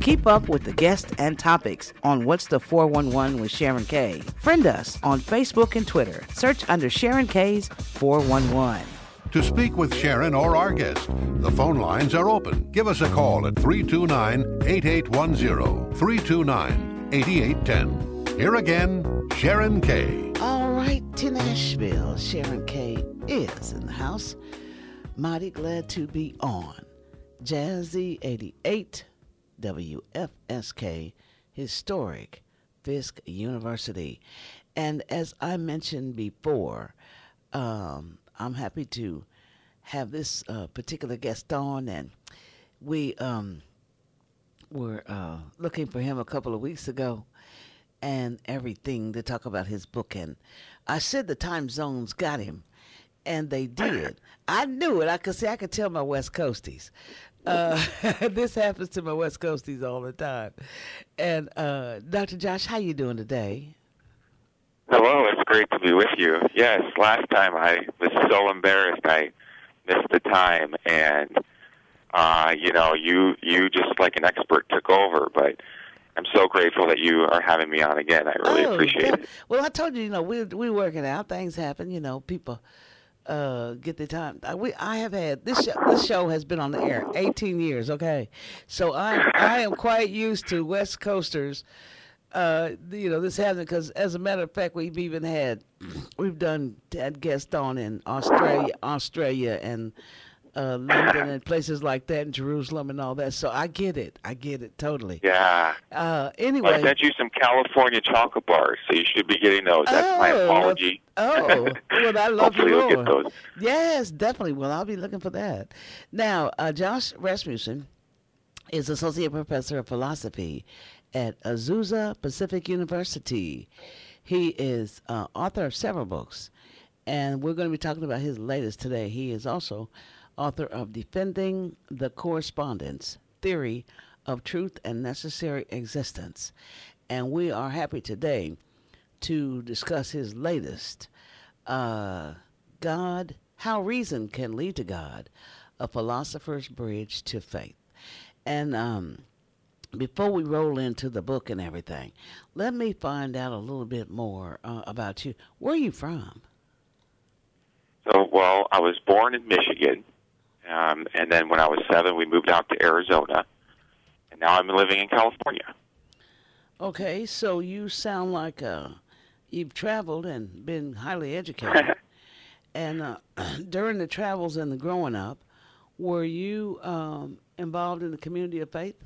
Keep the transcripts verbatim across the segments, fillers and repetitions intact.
Keep up with the guests and topics on What's the four one one with Sharon K. Friend us on Facebook and Twitter. Search under Sharon K's four one one. To speak with Sharon or our guest, the phone lines are open. Give us a call at three two nine, eight eight one zero, three two nine, eight eight one zero. Here again, Sharon K. All right, to Nashville, Sharon K is in the house. Mighty glad to be on Jazzy eighty-eight, W F S K, historic Fisk University. And as I mentioned before, um, I'm happy to have this uh, particular guest on, and we um, were uh, looking for him a couple of weeks ago and everything to talk about his book. And I said the time zones got him, and they did. I knew it. I could see. I could tell my West Coasties. Uh, this happens to my West Coasties all the time. And uh, Doctor Josh, how you doing today? Hello, it's great to be with you. Yes, last time I was so embarrassed I missed the time, and uh, you know, you you just like an expert took over. But I'm so grateful that you are having me on again. I really oh, appreciate that, it. Well, I told you, you know, we we working out. Things happen. You know, people uh, get their time. I, we I have had this show, this show has been on the air eighteen years. Okay, so I I am quite used to West Coasters. Uh, you know, this happened because, as a matter of fact, we've even had, we've done, had guests on in Australia, Australia and uh, London and places like that, and Jerusalem and all that. So I get it. I get it totally. Yeah. Uh, anyway. I sent you some California chocolate bars, so you should be getting those. That's oh, my apology. Oh, well, I love Hopefully you you'll more. get those. Yes, definitely. Well, I'll be looking for that. Now, uh, Josh Rasmussen is Associate Professor of Philosophy at Azusa Pacific University. He is uh, author of several books, and we're going to be talking about his latest today. He is also author of Defending the Correspondence, Theory of Truth and Necessary Existence. And we are happy today to discuss his latest, uh, God, How Reason Can Lead to God, A Philosopher's Bridge to Faith. And um, before we roll into the book and everything, let me find out a little bit more uh, about you. Where are you from? So, well, I was born in Michigan, um, and then when I was seven, we moved out to Arizona, and now I'm living in California. Okay, so you sound like uh, you've traveled and been highly educated. And uh, during the travels and the growing up, were you um, involved in the community of faith?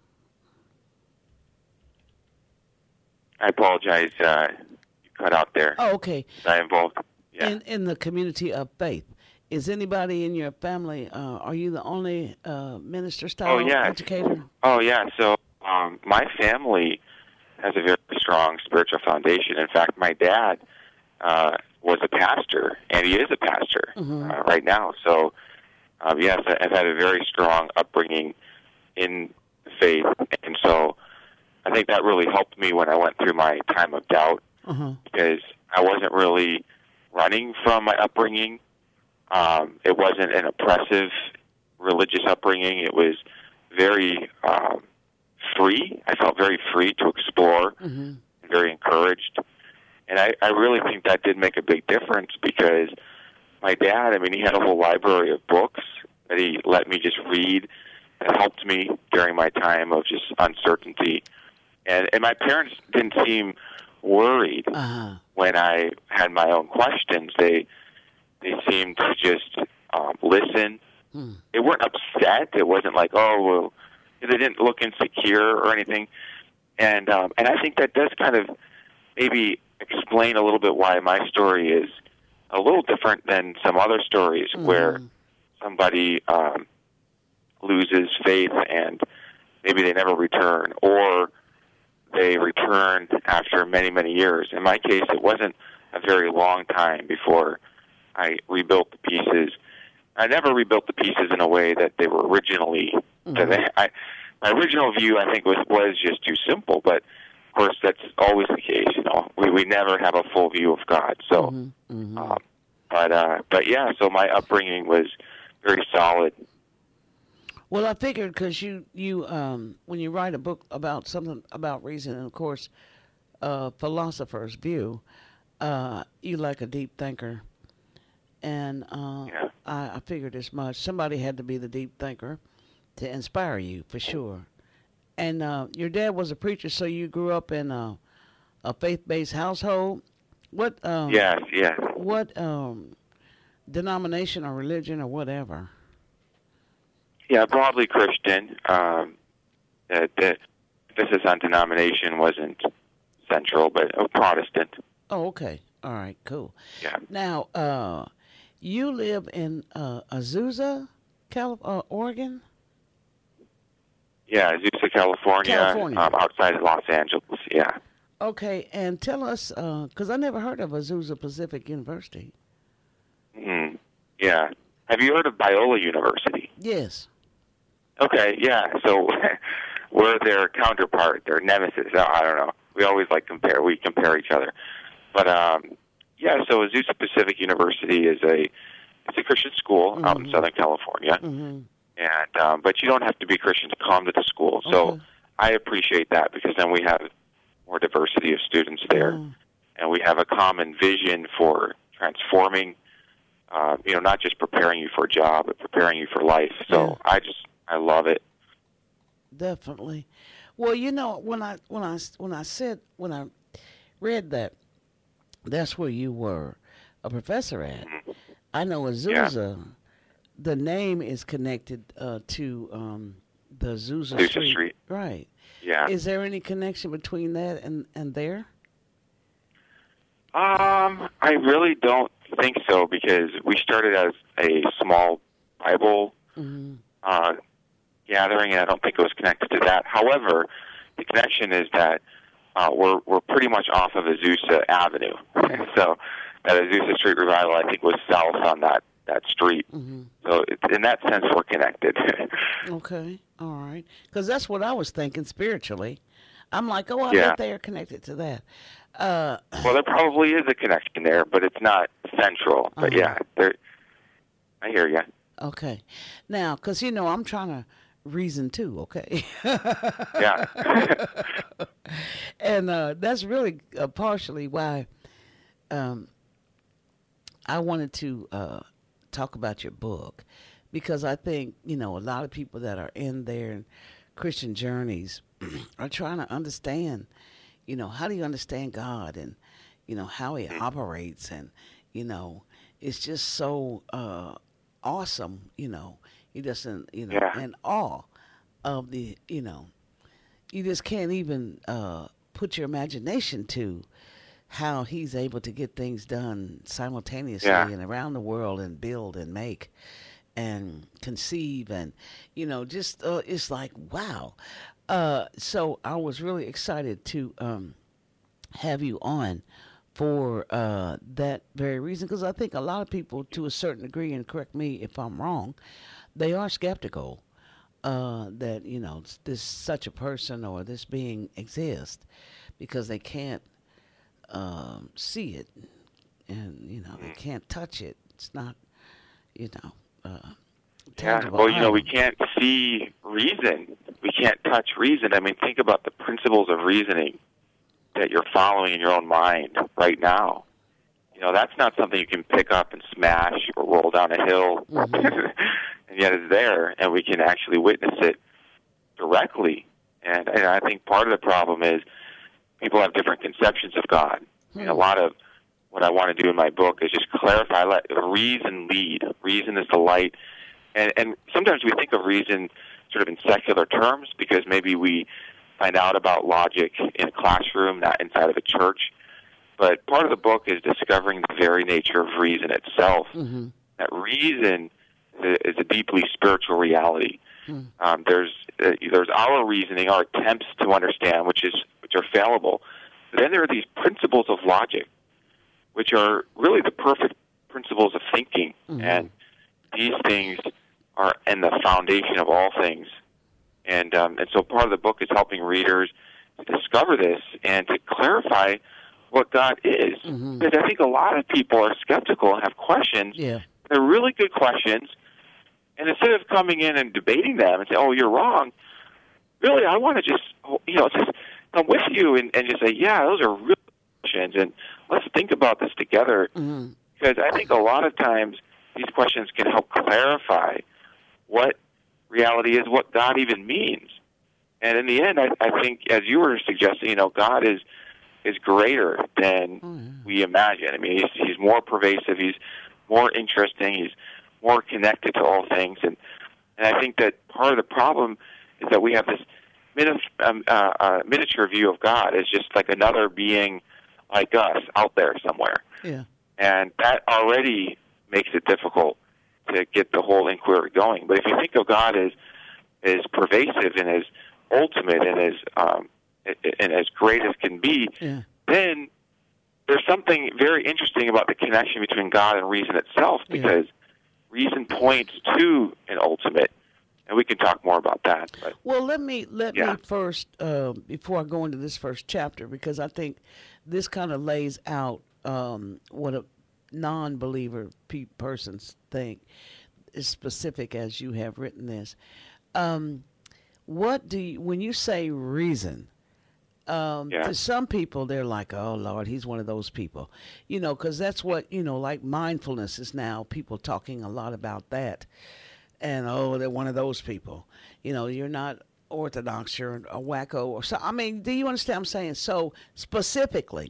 I apologize. Uh, you cut out there. Oh, okay. Was I involved? Yeah. In in the community of faith, is anybody in your family? Uh, are you the only uh, minister style oh, yeah. educator? Oh yeah. So um, my family has a very strong spiritual foundation. In fact, my dad uh, was a pastor, and he is a pastor mm-hmm. uh, right now. So um, yes, I've had a very strong upbringing in faith, and so I think that really helped me when I went through my time of doubt, uh-huh. because I wasn't really running from my upbringing. Um, it wasn't an oppressive religious upbringing. It was very um, free. I felt very free to explore, mm-hmm. and very encouraged. And I, I really think that did make a big difference, because my dad, I mean, he had a whole library of books that he let me just read that helped me during my time of just uncertainty. And, and my parents didn't seem worried uh-huh. when I had my own questions. They they seemed to just um, listen. Hmm. They weren't upset. It wasn't like, oh, well, they didn't look insecure or anything. And um, and I think that does kind of maybe explain a little bit why my story is a little different than some other stories mm. where somebody um, loses faith and maybe they never return, or they returned after many, many years. In my case, it wasn't a very long time before I rebuilt the pieces. I never rebuilt the pieces in a way that they were originally. Mm-hmm. I, my original view, I think, was, was just too simple. But of course, that's always the case. You know, we we never have a full view of God. So, mm-hmm. Mm-hmm. Um, but uh, but yeah. So my upbringing was very solid. Well, I figured because you you um when you write a book about something about reason, and of course, uh, philosopher's view, uh, you like a deep thinker, and uh, Yeah. I, I figured as much. Somebody had to be the deep thinker to inspire you for sure. And uh, your dad was a preacher, so you grew up in a, a faith-based household. What? Um, Yes, yes. What um, denomination or religion or whatever? Yeah, broadly Christian. Um, the, the emphasis on denomination wasn't central, but uh, Protestant. Oh, okay. All right, cool. Yeah. Now, uh, you live in uh, Azusa, Cali- uh, Oregon? Yeah, Azusa, California, California. Um, outside of Los Angeles. Yeah. Okay, and tell us, because I never heard of Azusa Pacific University. hmm Yeah. Have you heard of Biola University? Yes. Okay, yeah. So we're their counterpart, their nemesis. I I don't know. We always like compare. We compare each other. But um, yeah, so Azusa Pacific University is a it's a Christian school mm-hmm. out in Southern California, mm-hmm. and um, but you don't have to be Christian to come to the school. So okay. I appreciate that because then we have more diversity of students there, mm. and we have a common vision for transforming. Uh, you know, not just preparing you for a job, but preparing you for life. So yeah. I just I love it. Definitely. Well, you know, when I when I when I said when I read that that's where you were a professor at, Mm-hmm. I know Azusa. Yeah. The name is connected uh, to um, the Azusa, Azusa Street. Street. Right. Yeah. Is there any connection between that and and there? Um, I really don't think so because we started as a small Bible Mm-hmm. uh, gathering, and I don't think it was connected to that. However, the connection is that uh, we're we're pretty much off of Azusa Avenue, so that Azusa Street Revival I think was south on that that street. Mm-hmm. So it, in that sense, we're connected. Okay, all right. Because that's what I was thinking spiritually. I'm like, oh, I Yeah. bet they are connected to that. Uh, Well, there probably is a connection there, but it's not central. But Uh-huh. yeah, there. I hear you. okay. Now, because, you know, I'm trying to reason too, okay? Yeah. And uh, that's really uh, partially why um, I wanted to uh, talk about your book. Because I think, you know, a lot of people that are in their Christian journeys are trying to understand, you know, how do you understand God and, you know, how he operates. And, you know, it's just so uh, awesome, you know. You just, in, you know, Yeah. in awe of the, you know, you just can't even uh, put your imagination to how he's able to get things done simultaneously Yeah. and around the world and build and make and conceive and, you know, just uh, it's like, wow. Uh, so I was really excited to um, have you on for uh, that very reason, because I think a lot of people, to a certain degree, and correct me if I'm wrong, they are skeptical uh, that, you know, this such a person or this being exists because they can't um, see it and, you know, they can't touch it. It's not, you know, uh, Yeah, tangible well, you know, we item. can't see reason. We can't touch reason. I mean, think about the principles of reasoning that you're following in your own mind right now. You know, that's not something you can pick up and smash or roll down a hill, Mhm. and yet it's there, and we can actually witness it directly. And, and I think part of the problem is people have different conceptions of God. I mean, a lot of what I want to do in my book is just clarify, let reason lead. Reason is the light. And, and sometimes we think of reason sort of in secular terms because maybe we find out about logic in a classroom, not inside of a church. But part of the book is discovering the very nature of reason itself. Mm-hmm. That reason is a deeply spiritual reality. Mm. Um, there's uh, there's our reasoning, our attempts to understand, which is which are fallible. But then there are these principles of logic, which are really the perfect principles of thinking. Mhm. And these things are in the foundation of all things. And um, and so part of the book is helping readers to discover this and to clarify what God is. Mhm. Because I think a lot of people are skeptical and have questions. Yeah. They're really good questions, And instead of coming in and debating them and say, oh, you're wrong, really, I want to just, you know, just come with you and, and just say, yeah, those are real questions, and let's think about this together. Mm-hmm. Because I think a lot of times these questions can help clarify what reality is, what God even means. And in the end, I, I think, as you were suggesting, you know, God is is greater than oh, yeah. we imagine. I mean, he's, he's more pervasive, he's more interesting, he's more connected to all things. And, and I think that part of the problem is that we have this min- um, uh, uh, miniature view of God as just like another being like us out there somewhere. Yeah. And that already makes it difficult to get the whole inquiry going. But if you think of God as as pervasive and as ultimate and as um, and as great as can be, yeah. then there's something very interesting about the connection between God and reason itself, because yeah. reason points to an ultimate, and we can talk more about that. But, well, let me let yeah. me first uh, before I go into this first chapter, because I think this kind of lays out um, what a non-believer pe- persons think is specific as you have written this. Um, what do you, when you say reason? Um, yeah. To some people, they're like, oh, Lord, he's one of those people. You know, because that's what, you know, like mindfulness is now, people talking a lot about that. And, oh, they're one of those people. You know, you're not orthodox, you're a wacko. Or so. I mean, do you understand what I'm saying? So, specifically,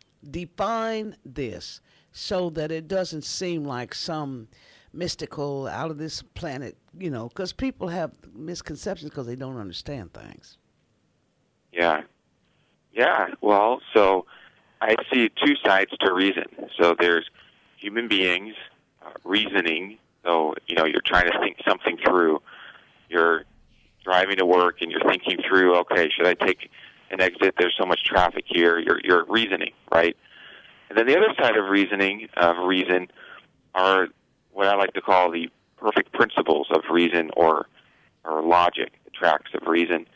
define this so that it doesn't seem like some mystical, out of this planet, you know, because people have misconceptions because they don't understand things. Yeah. Yeah, well, so I see two sides to reason. So there's human beings uh, reasoning. So, you know, you're trying to think something through. You're driving to work and you're thinking through, okay, should I take an exit? There's so much traffic here. You're, you're reasoning, right? And then the other side of reasoning, of reason, are what I like to call the perfect principles of reason, or or logic, the tracks of reason.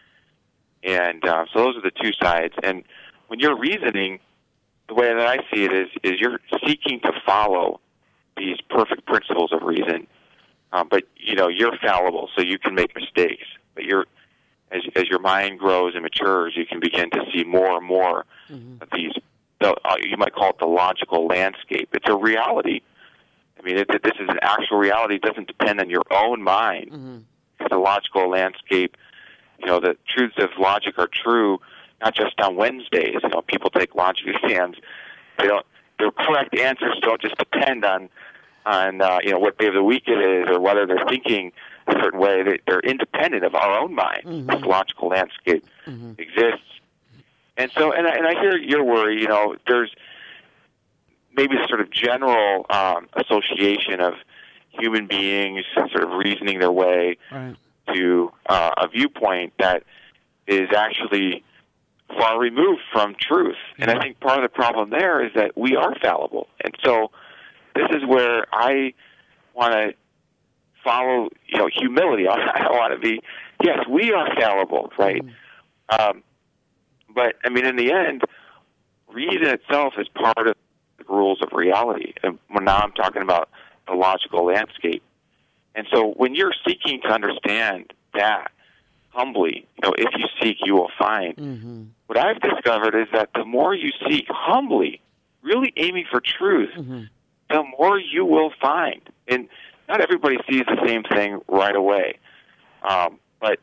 And uh, so those are the two sides. And when you're reasoning, the way that I see it is, is you're seeking to follow these perfect principles of reason. Um, but, you know, you're fallible, so you can make mistakes. But you're, as, as your mind grows and matures, you can begin to see more and more mm-hmm. of these, the, uh, you might call it the logical landscape. It's a reality. I mean, it, it, this is an actual reality. It doesn't depend on your own mind. Mm-hmm. It's a logical landscape. You know, the truths of logic are true not just on Wednesdays. You know, people take logic exams. They don't. Their correct answers don't just depend on on uh, you know, what day of the week it is or whether they're thinking a certain way. They, they're independent of our own mind. Mm-hmm. This logical landscape mm-hmm. exists, and so and I, and I hear your worry. You know, there's maybe a sort of general um, association of human beings sort of reasoning their way. Right. To uh, a viewpoint that is actually far removed from truth. And I think part of the problem there is that we are fallible. And so this is where I want to follow, you know, humility. I want to be, yes, we are fallible, right? Mm. Um, but, I mean, in the end, reason itself is part of the rules of reality. And now I'm talking about the logical landscape. And so when you're seeking to understand that humbly, you know, if you seek, you will find. Mm-hmm. What I've discovered is that the more you seek humbly, really aiming for truth, mm-hmm. the more you will find. And not everybody sees the same thing right away. Um, but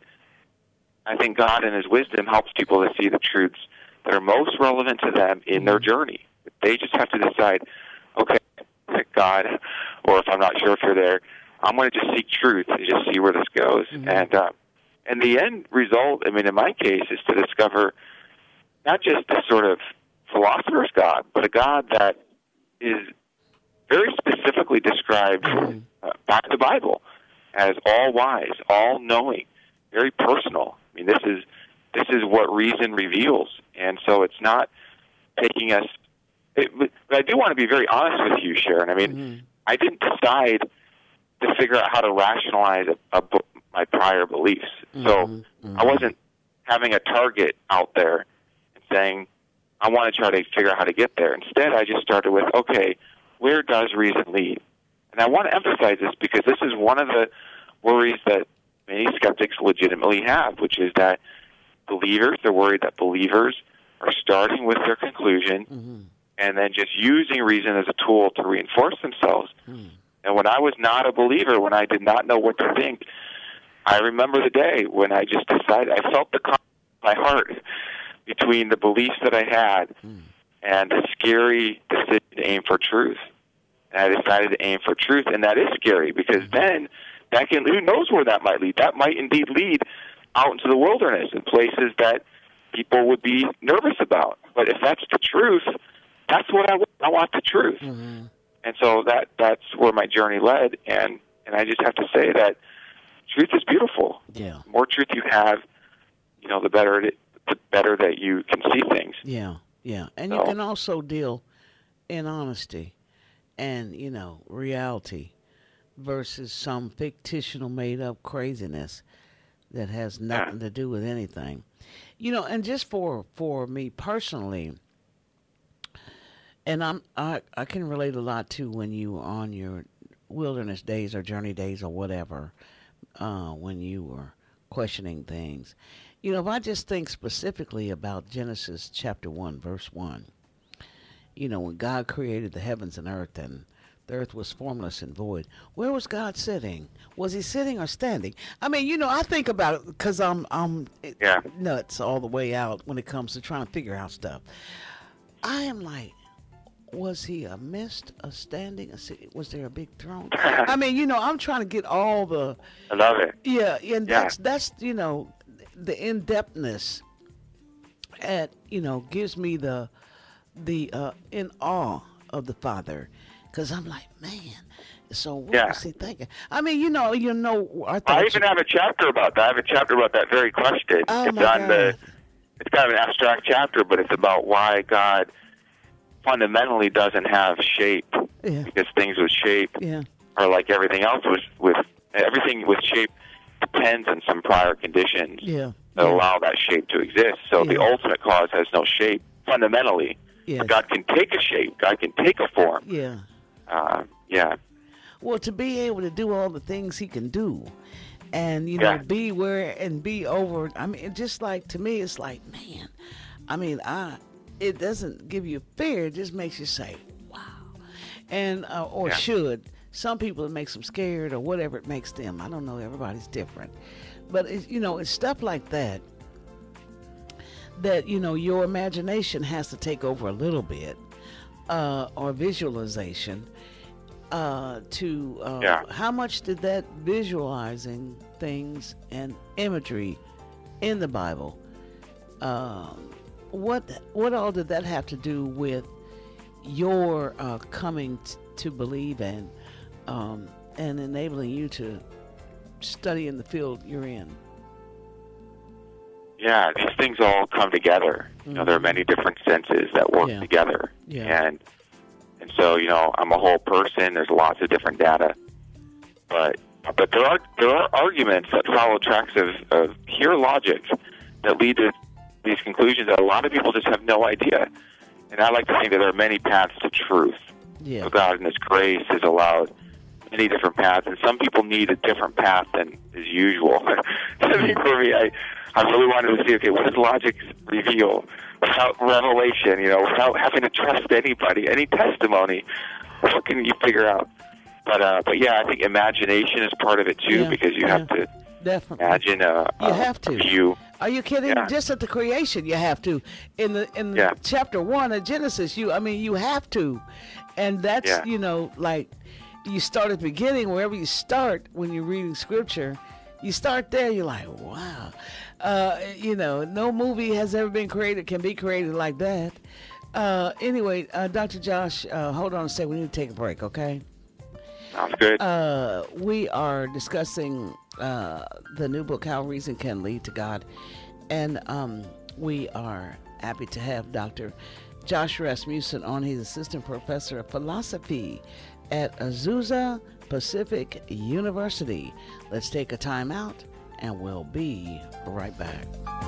I think God in His wisdom helps people to see the truths that are most relevant to them in mm-hmm. their journey. They just have to decide, okay, God, or if I'm not sure if you're there, I'm going to just seek truth and just see where this goes. Mm-hmm. And uh, and the end result, I mean, in my case, is to discover not just a sort of philosopher's God, but a God that is very specifically described mm-hmm. uh, by the Bible as all-wise, all-knowing, very personal. I mean, this is this is what reason reveals. And so it's not taking us... It, but I do want to be very honest with you, Sharon. I mean, mm-hmm. I didn't decide to figure out how to rationalize a, a, my prior beliefs. Mm-hmm. So mm-hmm. I wasn't having a target out there and saying, I want to try to figure out how to get there. Instead, I just started with, okay, where does reason lead? And I want to emphasize this because this is one of the worries that many skeptics legitimately have, which is that believers, they're worried that believers are starting with their conclusion mm-hmm. and then just using reason as a tool to reinforce themselves. Mm. And when I was not a believer, when I did not know what to think, I remember the day when I just decided, I felt the conflict in my heart between the beliefs that I had mm. and the scary decision to aim for truth. And I decided to aim for truth, and that is scary because then that can, who knows where that might lead? That might indeed lead out into the wilderness in places that people would be nervous about. But if that's the truth, that's what I want. I want the truth. Mm-hmm. And so that that's where my journey led, and, and I just have to say that truth is beautiful. Yeah. The more truth you have, you know, the better it, the better that you can see things. Yeah, yeah. And so, you can also deal in honesty and, you know, reality versus some fictional made-up craziness that has nothing yeah. to do with anything. You know, and just for, for me personally, and I'm I, I can relate a lot to when you were on your wilderness days or journey days or whatever, uh, when you were questioning things. You know, if I just think specifically about Genesis chapter one, verse one, you know, when God created the heavens and earth and the earth was formless and void, where was God sitting? Was he sitting or standing? I mean, you know, I think about it because I'm, I'm yeah. nuts all the way out when it comes to trying to figure out stuff. I am like, was he a mist, a standing, a sitting? Was there a big throne? I mean, you know, I'm trying to get all the... I love it. Yeah, and yeah. that's, that's, you know, the in-depthness at, you know, gives me the, the uh, in awe of the Father. Because I'm like, man, so what yeah. was he thinking? I mean, you know, you know... I, I even you... have a chapter about that. I have a chapter about that very question. Oh, it's my on God. the. It's kind of an abstract chapter, but it's about why God fundamentally doesn't have shape. Yeah. Because things with shape yeah. are like everything else. With, with everything with shape depends on some prior conditions yeah. that yeah. allow that shape to exist. So yeah. the ultimate cause has no shape fundamentally. Yes. But God can take a shape. God can take a form. Yeah. Uh, yeah. Well, to be able to do all the things he can do and, you know, yeah. be where and be over. I mean, just like, to me, it's like, man, I mean, I, it doesn't give you fear. It just makes you say, wow. And, uh, or yeah. should. Some people, it makes them scared or whatever it makes them. I don't know. Everybody's different. But, it, you know, it's stuff like that that, you know, your imagination has to take over a little bit. Uh, or visualization uh, to uh, yeah. how much did that visualizing things and imagery in the Bible, uh, what what all did that have to do with your uh, coming t- to believe and um, and enabling you to study in the field you're in? Yeah, these things all come together. You know, there are many different senses that work yeah. together. Yeah. And and so, you know, I'm a whole person. There's lots of different data. But but there are there are arguments that follow tracks of, of pure logic that lead to these conclusions that a lot of people just have no idea. And I like to think that there are many paths to truth. Yeah. So God in His grace has allowed many different paths, and some people need a different path than is usual. I mean, for me, I I really wanted to see, okay, what does logic reveal without revelation, you know, without having to trust anybody, any testimony? What can you figure out? But, uh, but yeah, I think imagination is part of it, too, yeah, because you yeah, have to definitely. imagine a, you a, have to. a view. Are you kidding? Yeah. Just at the creation, you have to. In the in Yeah. chapter one of Genesis, you I mean, you have to. And that's, Yeah. you know, like you start at the beginning, wherever you start when you're reading scripture, you start there, you're like, wow. Uh, you know, no movie has ever been created, can be created like that. Uh, anyway, uh, Doctor Josh, uh, hold on a second. We need to take a break, okay? Sounds good. Uh, we are discussing uh, the new book, How Reason Can Lead to God. And um, we are happy to have Doctor Josh Rasmussen on. He's assistant professor of philosophy at Azusa Pacific University. Let's take a time out, and we'll be right back.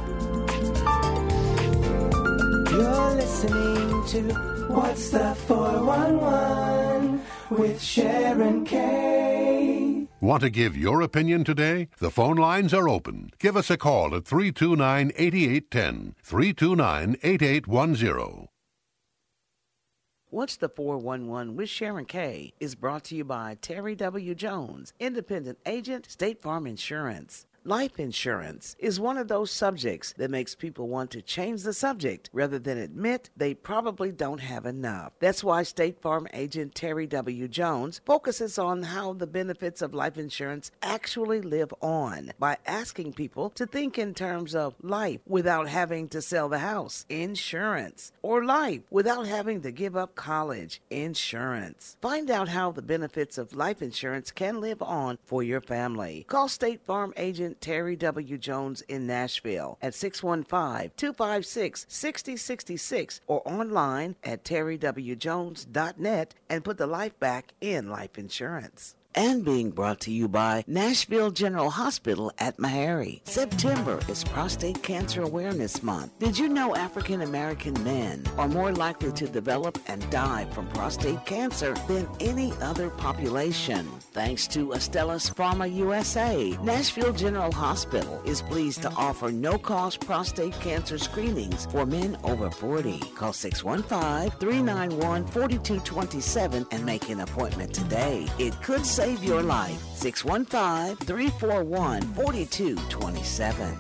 You're listening to What's the four one one with Sharon Kay. Want to give your opinion today? The phone lines are open. Give us a call at three two nine, eight eight one zero, three two nine, eight eight one zero. What's the four one one with Sharon K is brought to you by Terry W. Jones, independent agent, State Farm Insurance. Life insurance is one of those subjects that makes people want to change the subject rather than admit they probably don't have enough. That's why State Farm agent Terry W. Jones focuses on how the benefits of life insurance actually live on by asking people to think in terms of life without having to sell the house, insurance, or life without having to give up college, insurance. Find out how the benefits of life insurance can live on for your family. Call State Farm agent Terry W. Jones in Nashville at six one five, two five six, six zero six six or online at terry w jones dot net and put the life back in life insurance. And being brought to you by Nashville General Hospital at Meharry. September is Prostate Cancer Awareness Month. Did you know African American men are more likely to develop and die from prostate cancer than any other population? Thanks to Astellas Pharma U S A, Nashville General Hospital is pleased to offer no-cost prostate cancer screenings for men over forty. Call six one five, three nine one, four two two seven and make an appointment today. It could save your life. six one five, three four one, four two two seven.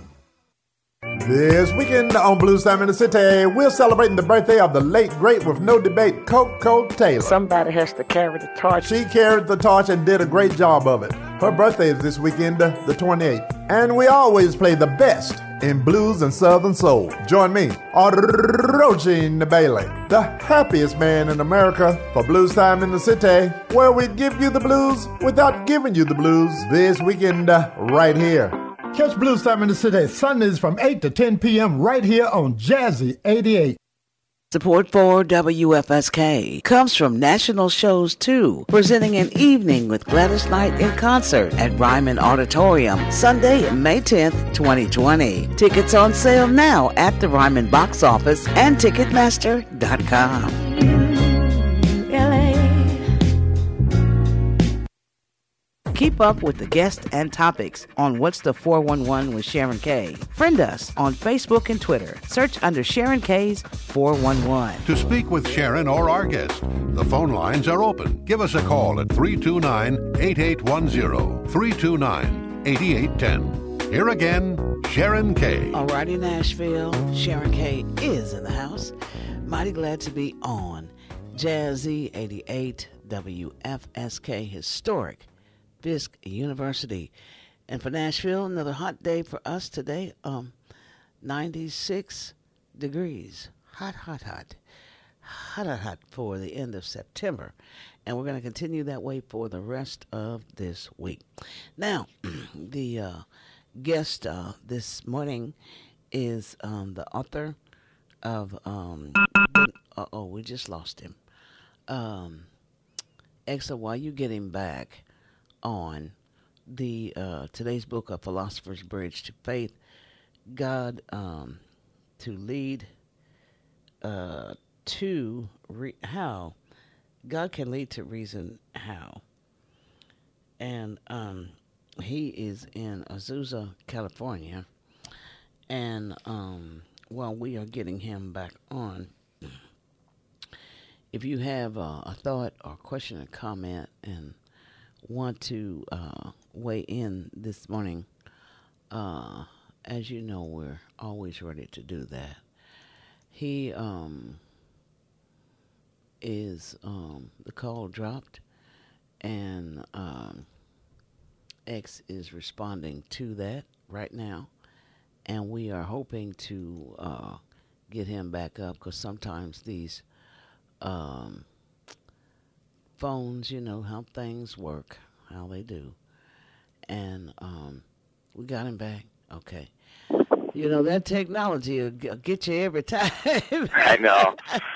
This weekend on Blues Time in the City, we're celebrating the birthday of the late, great, with no debate, Coco Taylor. Somebody has to carry the torch. She carried the torch and did a great job of it. Her birthday is this weekend, the twenty-eighth. And we always play the best in blues and southern soul. Join me, Archie Bailey, the happiest man in America, for Blues Time in the City, where we give you the blues without giving you the blues, this weekend uh, right here. Catch Blues Time in the City Sundays from eight to ten p.m. right here on Jazzy eighty-eight. Support for W F S K comes from National Shows two, presenting an evening with Gladys Knight in concert at Ryman Auditorium, Sunday, May tenth, twenty twenty. Tickets on sale now at the Ryman box office and Ticketmaster dot com. Keep up with the guests and topics on What's the four one one with Sharon K. Friend us on Facebook and Twitter. Search under Sharon K's four one one. To speak with Sharon or our guest, the phone lines are open. Give us a call at three two nine, eight eight one zero, three two nine, eight eight one zero. Here again, Sharon K. Alrighty, Nashville. Sharon K is in the house. Mighty glad to be on Jazzy eighty-eight W F S K Historic Fisk University. And for Nashville, another hot day for us today. Um, ninety-six degrees. Hot, hot, hot. Hot, hot, hot for the end of September. And we're going to continue that way for the rest of this week. Now, the uh, guest uh, this morning is um, the author of, um, uh-oh, we just lost him. Um, Exa, while you get him back, on the uh, today's book of Philosopher's Bridge to Faith, God um, to lead uh, to re- how God can lead to reason how, and um, he is in Azusa, California, and um, while we are getting him back on, if you have uh, a thought or question or comment and want to uh, weigh in this morning, uh, as you know, we're always ready to do that. He um, is, um, the call dropped, and um, X is responding to that right now, and we are hoping to uh, get him back up, because sometimes these um, phones, you know how things work, how they do. And um, we got him back. Okay. You know, that technology will get you every time. I know.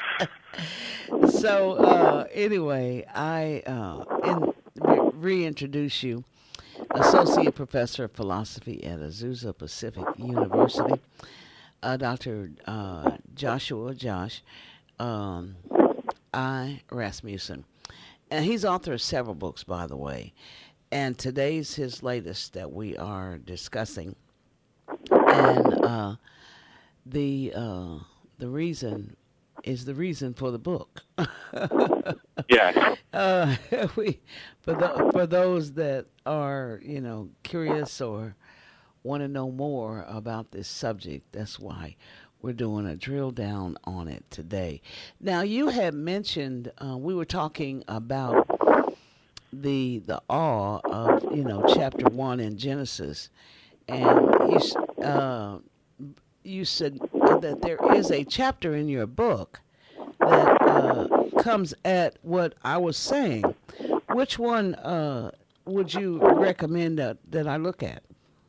So, uh, anyway, I uh, in, re- reintroduce you, Associate Professor of Philosophy at Azusa Pacific University, uh, Doctor Uh, Joshua Josh um, I. Rasmussen. And he's author of several books, by the way. and today's his latest that we are discussing. And uh, the uh, the reason is the reason for the book. Yeah. Uh, we for the, for those that are you know curious or want to know more about this subject, that's why we're doing a drill down on it today. Now, you had mentioned uh, we were talking about the the awe of you know chapter one in Genesis, and you s- uh, you said that there is a chapter in your book that uh, comes at what I was saying. Which one uh, would you recommend that, that I look at?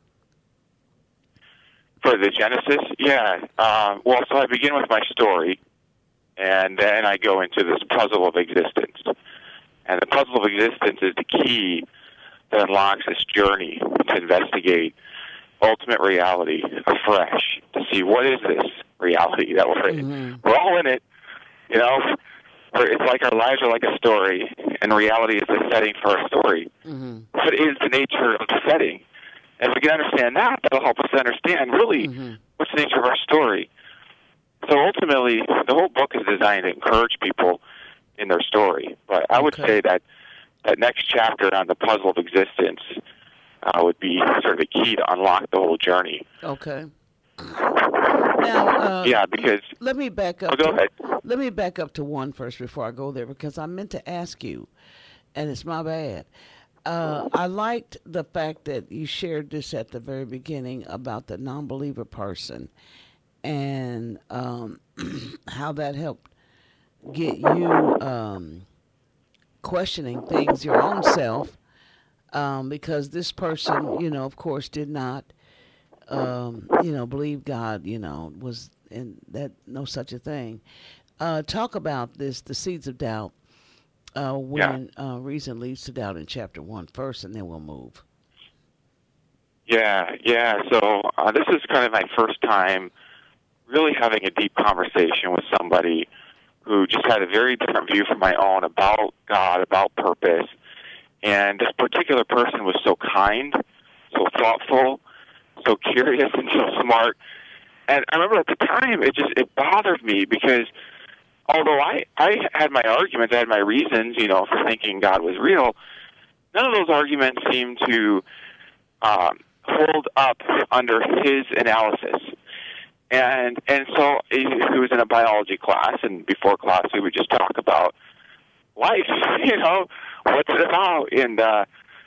For the Genesis, yeah. Uh, well, so I begin with my story, and then I go into this puzzle of existence. And the puzzle of existence is the key that unlocks this journey to investigate ultimate reality afresh, to see what is this reality that we're in. Mm-hmm. We're all in it, you know. We're, it's like our lives are like a story, and reality is the setting for our story. Mm-hmm. What is the nature of the setting? And if we can understand that, that'll help us understand really Mm-hmm. what's the nature of our story. So ultimately, the whole book is designed to encourage people in their story. But I would Okay. say that that next chapter on the puzzle of existence uh, would be sort of a key to unlock the whole journey. Okay. Now, uh, Yeah, because let me back up. Oh, go to, ahead. Let me back up to one first before I go there, because I meant to ask you, and it's my bad. Uh, I liked the fact that you shared this at the very beginning about the non-believer person and um, how that helped get you um, questioning things, your own self, um, because this person, you know, of course, did not, um, you know, believe God, you know, was in that no such a thing. Uh, talk about this, the seeds of doubt. Uh, when yeah. uh, reason leads to doubt in chapter one first, and then we'll move. Yeah, yeah. So uh, this is kind of my first time really having a deep conversation with somebody who just had a very different view from my own about God, about purpose. And this particular person was so kind, so thoughtful, so curious, and so smart. And I remember at the time, it just it bothered me because although I, I had my arguments, I had my reasons, you know, for thinking God was real, none of those arguments seemed to um, hold up under his analysis. And and so he was in a biology class, and before class we would just talk about life, you know, what's it about? And, uh,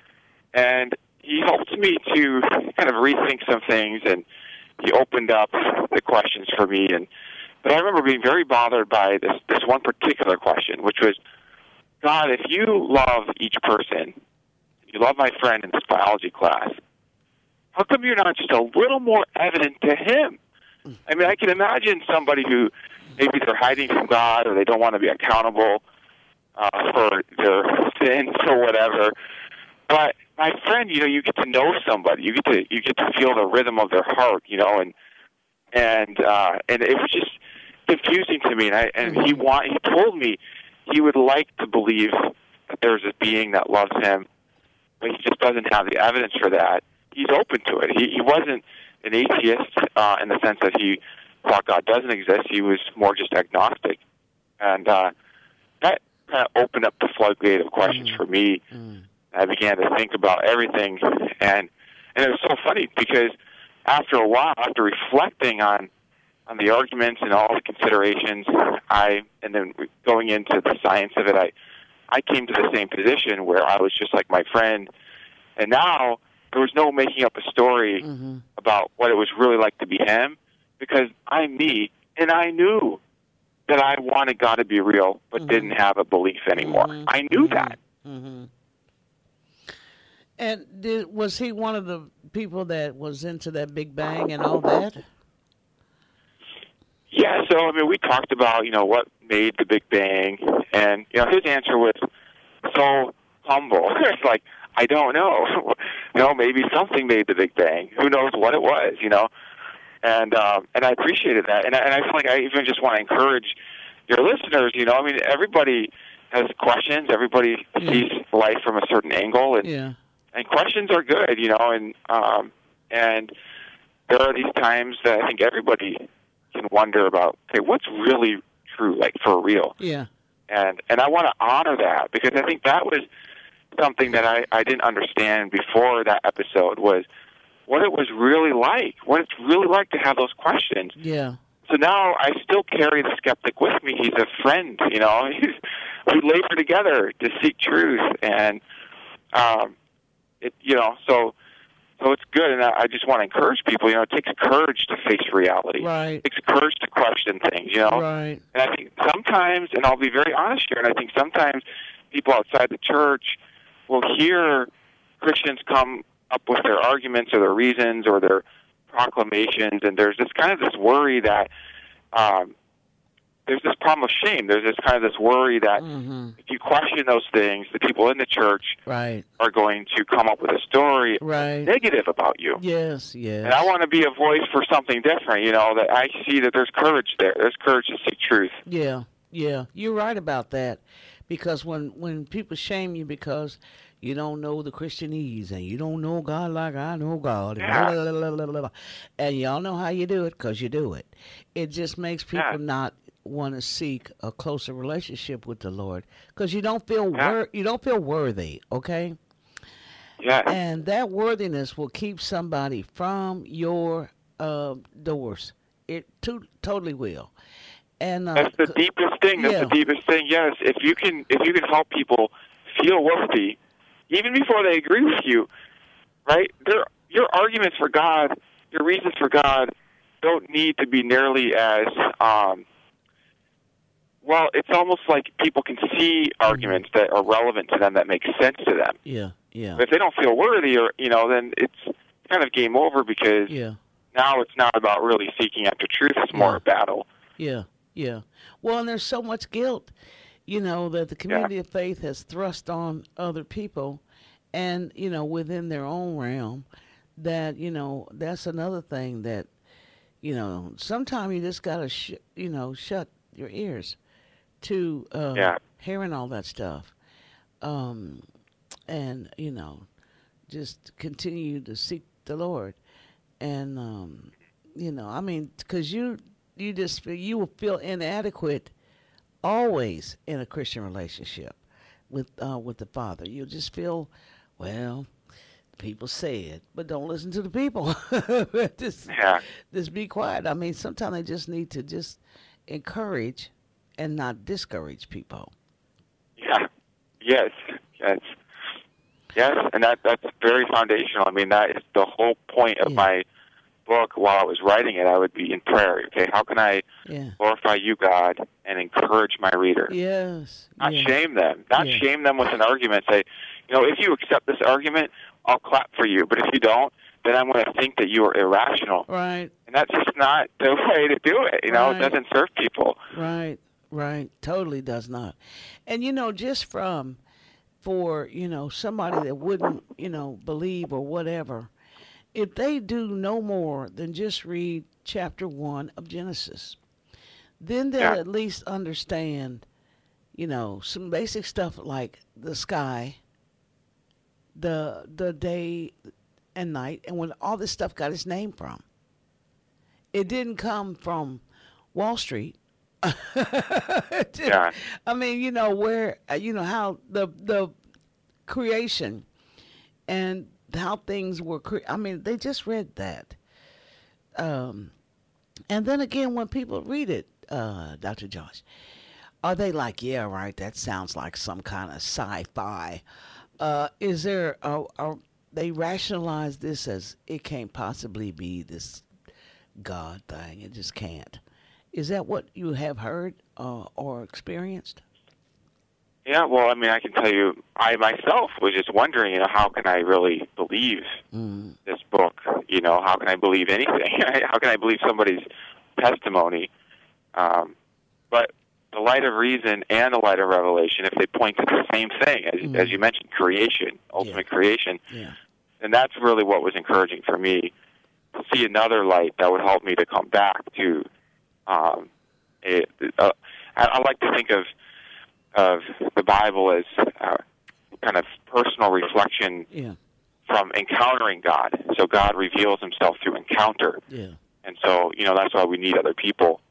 and he helped me to kind of rethink some things, and he opened up the questions for me. And But I remember being very bothered by this, this one particular question, which was, God, if you love each person, you love my friend in this biology class, how come you're not just a little more evident to him? I mean, I can imagine somebody who maybe they're hiding from God or they don't want to be accountable uh, for their sins or whatever. But my friend, you know, you get to know somebody, you get to you get to feel the rhythm of their heart, you know, and and uh, and it was just confusing to me. And, I, and he want he told me he would like to believe that there's a being that loves him, but he just doesn't have the evidence for that. He's open to it. He he wasn't an atheist uh, in the sense that he thought God doesn't exist. He was more just agnostic, and uh, that kind of opened up the floodgate of questions mm. for me. Mm. I began to think about everything, and and it was so funny because after a while, after reflecting on on the arguments and all the considerations, I and then going into the science of it, I I came to the same position where I was just like my friend, and now there was no making up a story mm-hmm. about what it was really like to be him, because I'm me, and I knew that I wanted God to be real, but mm-hmm. didn't have a belief anymore. Mm-hmm. I knew mm-hmm. that. Mm-hmm. And did, was he one of the people that was into that Big Bang and all that? Yeah, so, I mean, we talked about, you know, what made the Big Bang, and, you know, his answer was so humble. It's like, I don't know. You know, maybe something made the Big Bang. Who knows what it was, you know? And um, and I appreciated that. And I, and I feel like I even just want to encourage your listeners, you know, I mean, everybody has questions. Everybody yeah. sees life from a certain angle. And, yeah. and questions are good, you know, and um, and there are these times that I think everybody can wonder about, okay, what's really true, like for real? Yeah. And and I want to honor that, because I think that was something that I, I didn't understand before that episode, was what it was really like, what it's really like to have those questions. Yeah. So now I still carry the skeptic with me. He's a friend, you know. We labor together to seek truth, and um, it, you know, so so it's good. And I, I just want to encourage people. You know, it takes courage to face reality. Right. It takes courage to question things. You know. Right. And I think sometimes, and I'll be very honest here, and I think sometimes people outside the church will hear Christians come up with their arguments or their reasons or their proclamations, and there's this kind of this worry that um, there's this problem of shame. There's this kind of this worry that mm-hmm. if you question those things, the people in the church right. are going to come up with a story right. negative about you. Yes, yes. And I want to be a voice for something different, you know, that I see that there's courage there. There's courage to seek truth. Yeah, yeah. You're right about that. Because when, when people shame you because you don't know the Christianese and you don't know God like I know God, and, Yeah. blah, blah, blah, blah, blah, and y'all know how you do it because you do it. It just makes people Yeah. not want to seek a closer relationship with the Lord because you don't feel Yeah. wor- you don't feel worthy. Okay. Yeah. And that worthiness will keep somebody from your uh, doors. It to- totally will. And uh, That's the deepest thing. That's yeah. the deepest thing. Yes, if you can, if you can help people feel worthy, even before they agree with you, right? Their your arguments for God, your reasons for God, don't need to be nearly as um, well. It's almost like people can see arguments that are relevant to them, that make sense to them. yeah, yeah, But if they don't feel worthy, or you know, then it's kind of game over, because yeah. now it's not about really seeking after truth. It's more Yeah. a battle. Yeah, yeah. Well, and there's so much guilt, you know, that the community of faith has thrust on other people and, you know, within their own realm, that, you know, that's another thing that, you know, sometimes you just got to, sh- you know, shut your ears to uh, Yeah. hearing all that stuff. Um, and, you know, just continue to seek the Lord. And, um, you know, I mean, because you, you just feel, you will feel inadequate always in a Christian relationship with uh, with the Father. You'll just feel, well, people say it, but don't listen to the people. just, Yeah. just be quiet. I mean, sometimes they just need to just encourage and not discourage people. Yeah. Yes. Yes. Yes, and that that's very foundational. I mean, that is the whole point of Yeah. my book. While I was writing it, I would be in prayer. Okay, how can I Yeah. glorify you, God, and encourage my reader? Yes. Not yeah. shame them. Not Yeah. shame them with an argument. Say, you know, if you accept this argument, I'll clap for you. But if you don't, then I'm going to think that you are irrational. Right. And that's just not the way to do it. You know, Right. it doesn't serve people. Right, right. Totally does not. And, you know, just from, for, you know, somebody that wouldn't, you know, believe or whatever, if they do no more than just read chapter one of Genesis, then they'll Yeah. at least understand, you know, some basic stuff like the sky, the the day and night, and when all this stuff got its name from. It didn't come from Wall Street. Yeah. I mean, you know, where, uh, you know, how the the creation and how things were cre- I mean, they just read that. Um, and then again, when people read it, uh, Doctor Josh, are they like, yeah, right, that sounds like some kind of sci-fi? Uh, is there, uh, are they rationalize this as it can't possibly be this God thing? It just can't. Is that what you have heard uh, or experienced? Yeah, well, I mean, I can tell you, I myself was just wondering, you know, how can I really believe Mm. this book? You know, how can I believe anything? How can I believe somebody's testimony? Um, but the light of reason and the light of revelation, if they point to the same thing, as, Mm. as you mentioned, creation, ultimate Yeah. creation, Yeah. and that's really what was encouraging for me, to see another light that would help me to come back to um, it. Uh, I, I like to think of of the Bible as uh, kind of personal reflection Yeah. from encountering God. So God reveals himself through encounter. Yeah. And so, you know, that's why we need other people.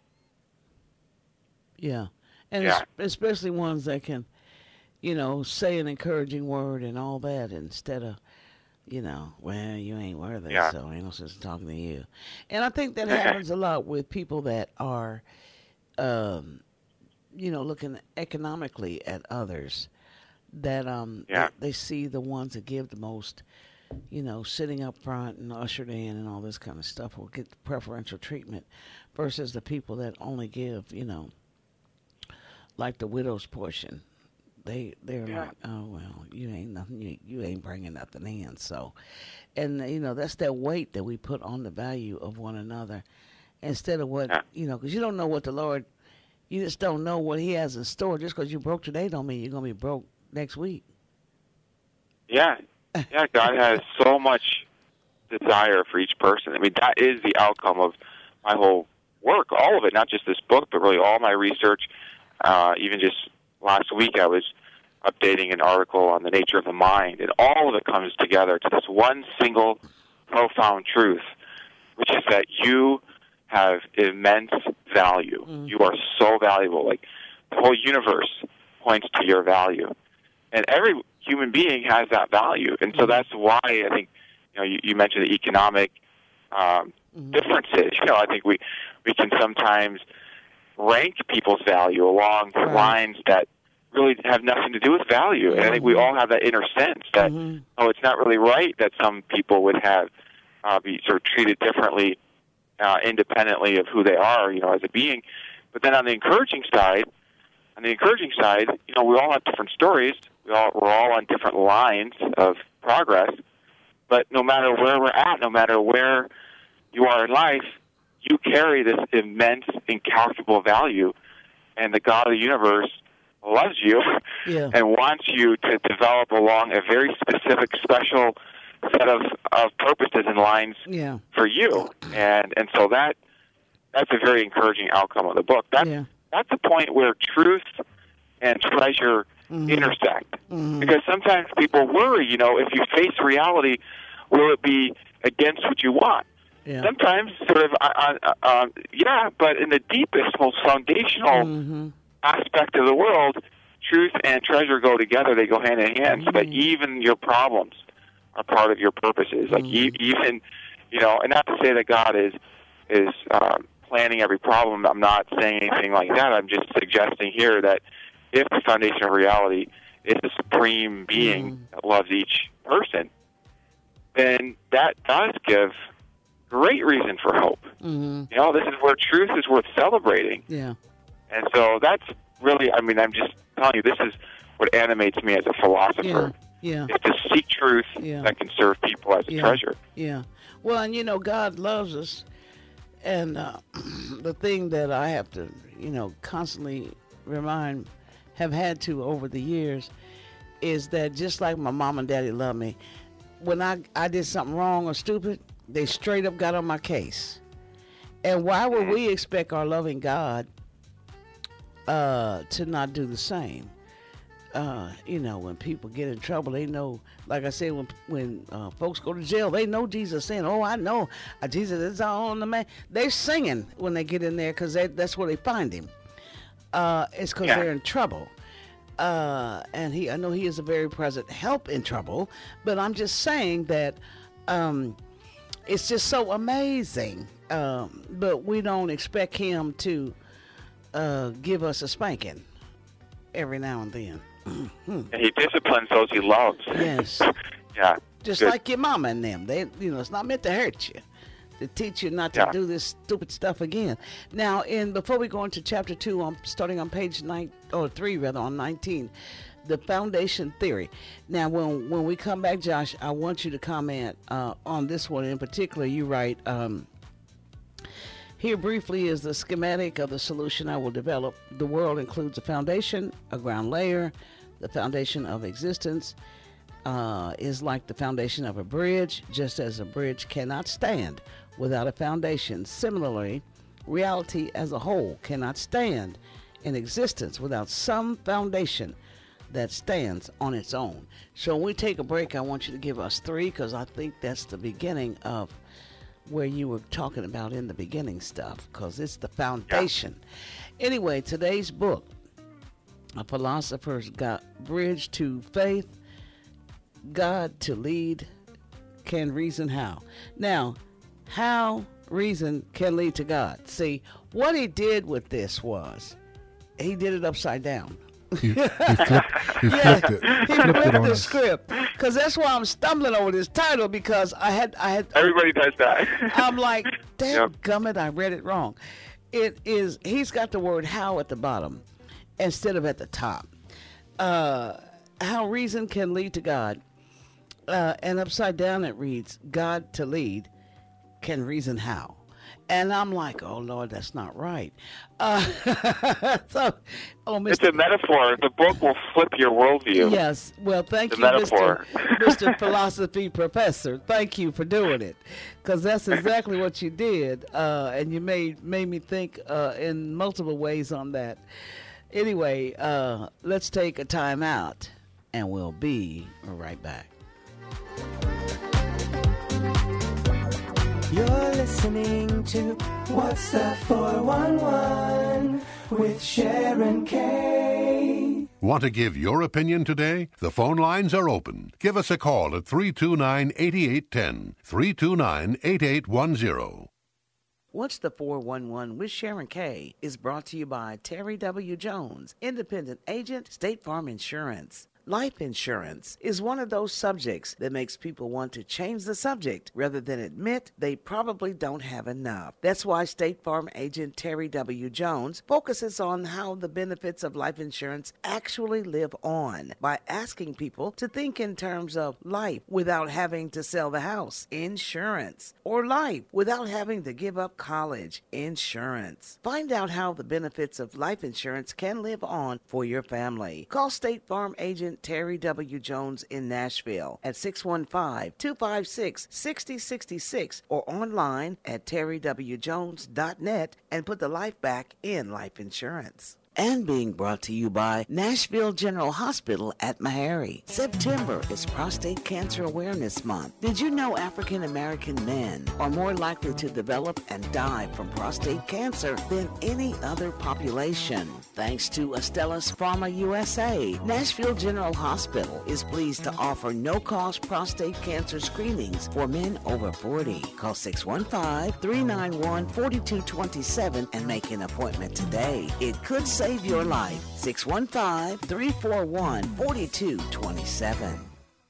Yeah. And Yeah. es- especially ones that can, you know, say an encouraging word and all that instead of, you know, well, you ain't worthy, Yeah. so ain't no sense in talking to you. And I think that happens a lot with people that are, um, you know, looking economically at others, that um, Yeah. they, they see the ones that give the most, you know, sitting up front and ushered in and all this kind of stuff will get preferential treatment versus the people that only give, you know, like the widow's portion. They they're Yeah. like, oh well, you ain't nothing, you, you ain't bringing nothing in. So, and you know that's that weight that we put on the value of one another, instead of what Yeah. you know, because you don't know what the Lord, you just don't know what He has in store. Just because you broke today, don't mean you're gonna be broke next week. Yeah. Yeah, God has so much desire for each person. I mean, that is the outcome of my whole work, all of it, not just this book, but really all my research. Uh, even just last week, I was updating an article on the nature of the mind, and all of it comes together to this one single profound truth, which is that you have immense value. Mm. You are so valuable. Like, the whole universe points to your value. And every human being has that value. And so that's why I think, you know, you, you mentioned the economic um, Mhm. differences. You know, I think we, we can sometimes rank people's value along Right. lines that really have nothing to do with value. And I think we Mhm. all have that inner sense that, Mhm. oh, it's not really right that some people would have uh, be sort of treated differently uh, independently of who they are, you know, as a being. But then on the encouraging side, on the encouraging side, you know, we all have different stories. We all, we're all on different lines of progress. But no matter where we're at, no matter where you are in life, you carry this immense, incalculable value. And the God of the universe loves you Yeah. and wants you to develop along a very specific, special set of, of purposes and lines Yeah. for you. And and so that that's a very encouraging outcome of the book. That's, Yeah. that's the point where truth and treasure Mhm. intersect. Mhm. Because sometimes people worry, you know, if you face reality, will it be against what you want? Yeah. Sometimes, sort of, uh, uh, uh, yeah, but in the deepest, most foundational Mhm. aspect of the world, truth and treasure go together. They go hand in hand, so that Mhm. even your problems are part of your purposes. Like e- even, you know, and not to say that God is is um, planning every problem. I'm not saying anything like that. I'm just suggesting here that if the foundation of reality is the supreme being Mhm. that loves each person, then that does give great reason for hope. Mhm. You know, this is where truth is worth celebrating. Yeah. And so that's really, I mean, I'm just telling you, this is what animates me as a philosopher, Yeah. is to seek truth Yeah. that can serve people as a Yeah. treasure. Yeah. Well, and you know, God loves us. And uh, the thing that I have to, you know, constantly remind, have had to over the years, is that just like my mom and daddy love me, when I, I did something wrong or stupid, they straight up got on my case. And why would we expect our loving God uh, to not do the same? Uh, you know, when people get in trouble, they know, like I said, when when uh, folks go to jail, they know Jesus saying, oh, I know, uh, Jesus is on the man. They're singing when they get in there because that's where they find him. Uh, it's because Yeah. they're in trouble. Uh, and he, I know he is a very present help in trouble, but I'm just saying that um, it's just so amazing. Um, but we don't expect him to uh, give us a spanking every now and then. And he disciplines those he loves. Yes. Yeah. Just Good. like your mama and them. They, you know, it's not meant to hurt you. To teach you not to Yeah. do this stupid stuff again. Now, in before we go into chapter two, I'm starting on page nine or three rather on nineteen, the foundation theory. Now, when when we come back, Josh, I want you to comment uh, on this one in particular. You write. Um, Here briefly is the schematic of the solution I will develop. The world includes a foundation, a ground layer. The foundation of existence uh, is like the foundation of a bridge, just as a bridge cannot stand without a foundation. Similarly, reality as a whole cannot stand in existence without some foundation. that stands on its own. So when we take a break, I want you to give us three, because I think that's the beginning of where you were talking about in the beginning stuff, because it's the foundation. Yeah. Anyway, today's book, A Philosopher's God, Bridge to Faith, God to Lead, Can Reason How. Now, how reason can lead to God. See, what he did with this was, he did it upside down. He, he, flipped, he yeah, flipped it. He flipped, flipped it on the us. script, because that's why I'm stumbling over this title, because I had, I had. Everybody does that. I'm like, damn Yep. gummit, I read it wrong. It is. He's got the word "how" at the bottom instead of at the top. Uh, how reason can lead to God, uh, and upside down it reads, "God to lead, can reason how." And I'm like, oh, Lord, that's not right. Uh, so, oh, Mister It's a metaphor. The book will flip your worldview. Yes. Well, thank It's you, a metaphor. Mister Mister Philosophy Professor. Thank you for doing it, because that's exactly what you did, uh, and you made made me think uh, in multiple ways on that. Anyway, uh, let's take a time out, and we'll be right back. You're listening to What's That four one one with Sharon K. Want to give your opinion today? The phone lines are open. Give us a call at three two nine, eight eight one zero, three two nine, eight eight one zero. What's the four one one with Sharon K is brought to you by Terry W. Jones, independent agent, State Farm Insurance. Life insurance is one of those subjects that makes people want to change the subject rather than admit they probably don't have enough. That's why State Farm agent Terry W. Jones focuses on how the benefits of life insurance actually live on by asking people to think in terms of life without having to sell the house, insurance, or life without having to give up college, insurance. Find out how the benefits of life insurance can live on for your family. Call State Farm agent Terry W. Jones in Nashville at six one five, two five six, six zero six six or online at terry w jones dot net and put the life back in life insurance. And being brought to you by Nashville General Hospital at Meharry. September is Prostate Cancer Awareness Month. Did you know African American men are more likely to develop and die from prostate cancer than any other population? Thanks to Astellas Pharma U S A, Nashville General Hospital is pleased to offer no-cost prostate cancer screenings for men over forty. Call six one five, three nine one, four two two seven and make an appointment today. It could save your life. six one five, three four one, four two two seven.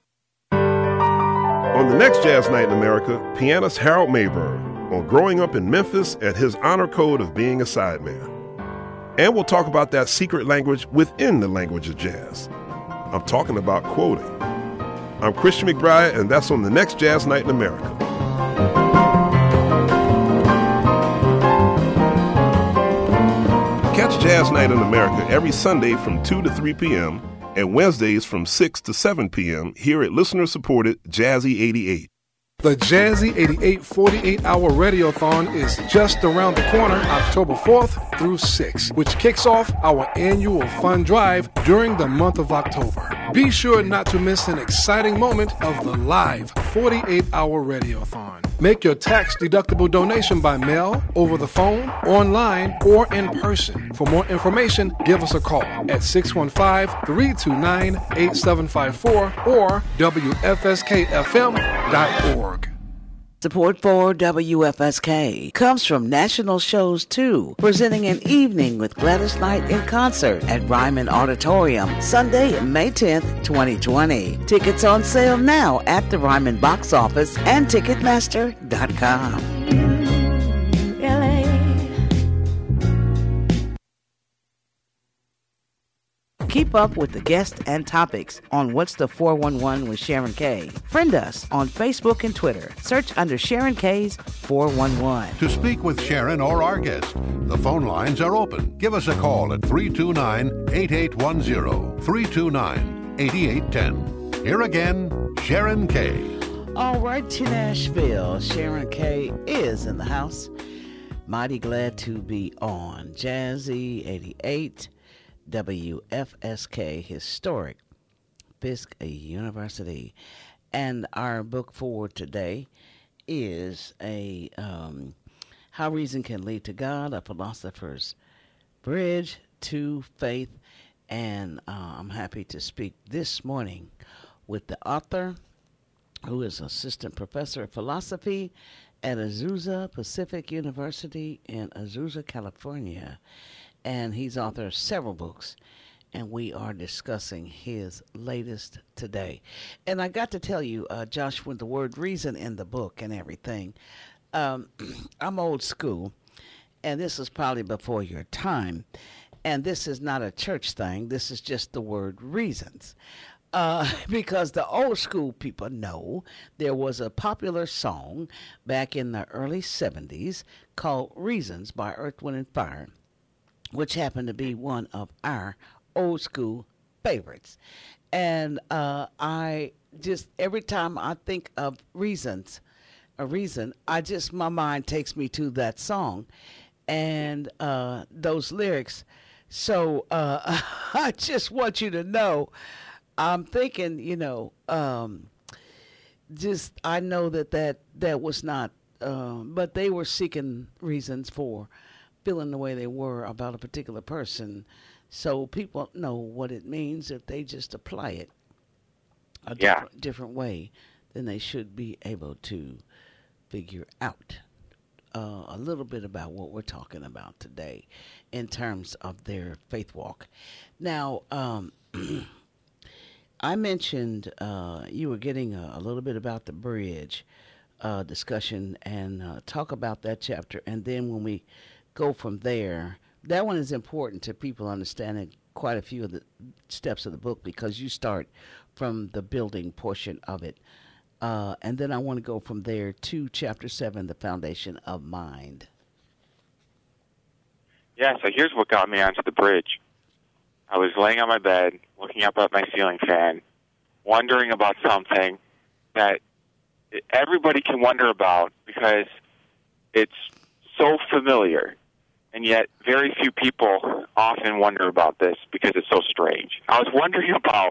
On the next Jazz Night in America, pianist Harold Mayberg on growing up in Memphis and his honor code of being a sideman. And we'll talk about that secret language within the language of jazz. I'm talking about quoting. I'm Christian McBride, and that's on the next Jazz Night in America. Catch Jazz Night in America every Sunday from two to three p.m. and Wednesdays from six to seven p.m. here at listener-supported Jazzy eighty-eight. The Jazzy eighty-eight forty-eight hour Radiothon is just around the corner, October fourth through sixth, which kicks off our annual fun drive during the month of October. Be sure not to miss an exciting moment of the live forty-eight hour Radiothon. Make your tax-deductible donation by mail, over the phone, online, or in person. For more information, give us a call at six one five, three two nine, eight seven five four or W F S K F M dot org. Support for W F S K comes from National Shows two, presenting an evening with Gladys Knight in concert at Ryman Auditorium, Sunday, May tenth, twenty twenty. Tickets on sale now at the Ryman box office and Ticketmaster dot com. L A Keep up with the guests and topics on What's the four one one with Sharon K. Friend us on Facebook and Twitter. Search under Sharon K's four one one. To speak with Sharon or our guest, the phone lines are open. Give us a call at three two nine, eight eight one zero, three two nine, eight eight one zero. Here again, Sharon K. All right, to Nashville, Sharon K is in the house. Mighty glad to be on Jazzy eighty-eight W F S K, historic Fisk University. And our book for today is a um, How Reason Can Lead to God, a Philosopher's Bridge to Faith. And uh, I'm happy to speak this morning with the author, who is assistant professor of philosophy at Azusa Pacific University in Azusa, California. And he's author of several books, and we are discussing his latest today. And I got to tell you, uh, Josh, with the word reason in the book and everything, um, I'm old school, and this is probably before your time. And this is not a church thing. This is just the word reasons. Uh, because the old school people know there was a popular song back in the early seventies called Reasons by Earth, Wind, and Fire, which happened to be one of our old school favorites. And uh, I just, every time I think of reasons, a reason, I just, my mind takes me to that song and uh, those lyrics. So uh, I just want you to know, I'm thinking, you know, um, just I know that that, that was not, uh, but they were seeking reasons for feeling the way they were about a particular person. So people know what it means if they just apply it a yeah. different, different way, then they should be able to figure out uh, a little bit about what we're talking about today in terms of their faith walk. Now, um, I mentioned uh, you were getting a, a little bit about the bridge uh, discussion and uh, talk about that chapter. And then when we go from there, that one is important to people understanding quite a few of the steps of the book because you start from the building portion of it. Uh, and then I want to go from there to chapter seven, the foundation of mind. Yeah, so here's what got me onto the bridge. I was laying on my bed, looking up at my ceiling fan, wondering about something that everybody can wonder about because it's so familiar, and yet very few people often wonder about this because it's so strange. I was wondering about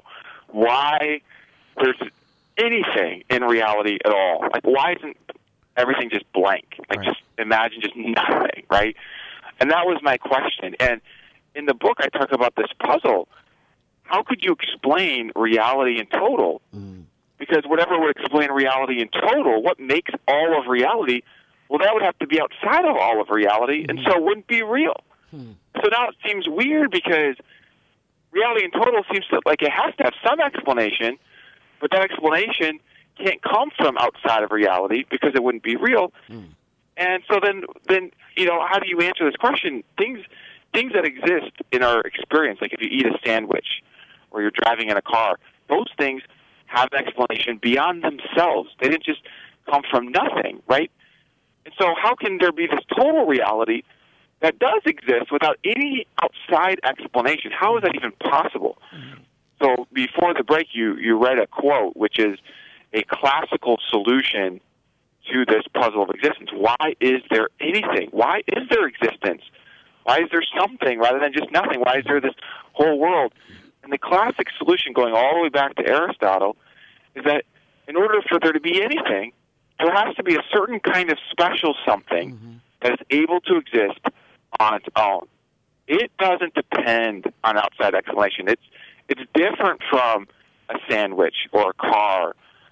why there's anything in reality at all. Like, why isn't everything just blank? Like, right. Just imagine just nothing, right? And that was my question. And in the book, I talk about this puzzle. How could you explain reality in total? Mm. Because whatever would explain reality in total, what makes all of reality, well, that would have to be outside of all of reality, mm. and so it wouldn't be real. Mm. So now it seems weird because reality in total seems to, like it has to have some explanation, but that explanation can't come from outside of reality because it wouldn't be real. Mm. And so then, then you know, how do you answer this question? Things... Things that exist in our experience, like if you eat a sandwich or you're driving in a car, those things have an explanation beyond themselves. They didn't just come from nothing, right? And so how can there be this total reality that does exist without any outside explanation? How is that even possible? Mm-hmm. So before the break, you, you read a quote, which is a classical solution to this puzzle of existence. Why is there anything? Why is there existence? Why is there something rather than just nothing? Why is there this whole world? And the classic solution, going all the way back to Aristotle, is that in order for there to be anything, there has to be a certain kind of special something mm-hmm. that is able to exist on its own. It doesn't depend on outside explanation. It's it's different from a sandwich or a car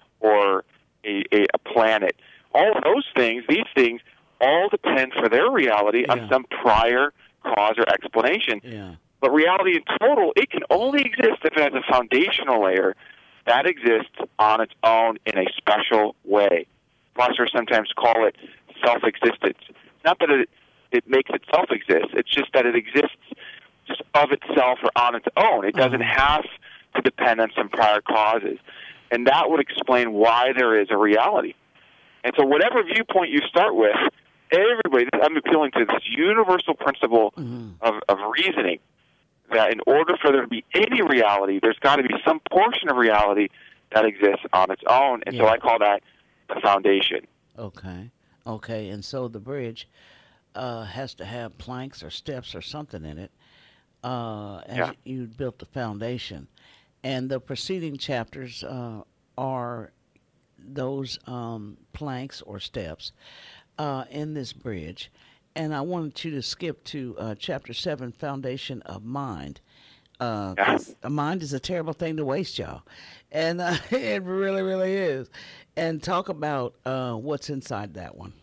or a, a, a planet. All of those things, these things, all depend for their reality yeah. on some prior cause or explanation. Yeah. But reality in total, it can only exist if it has a foundational layer that exists on its own in a special way. Philosophers sometimes call it self-existence. It's not that it, it makes itself exist. It's just that it exists just of itself or on its own. It doesn't mm-hmm. have to depend on some prior causes. And that would explain why there is a reality. And so whatever viewpoint you start with, everybody, I'm appealing to this universal principle mm-hmm. of, of reasoning, that in order for there to be any reality, there's got to be some portion of reality that exists on its own. And yeah. so I call that the foundation. Okay. Okay. And so the bridge uh, has to have planks or steps or something in it uh, as Yeah. you built the foundation. And the preceding chapters uh, are those um, planks or steps uh, in this bridge. And I wanted you to skip to uh, chapter seven, Foundation of Mind. Uh, 'cause a mind is a terrible thing to waste, y'all. And uh, it really, really is. And talk about uh, what's inside that one.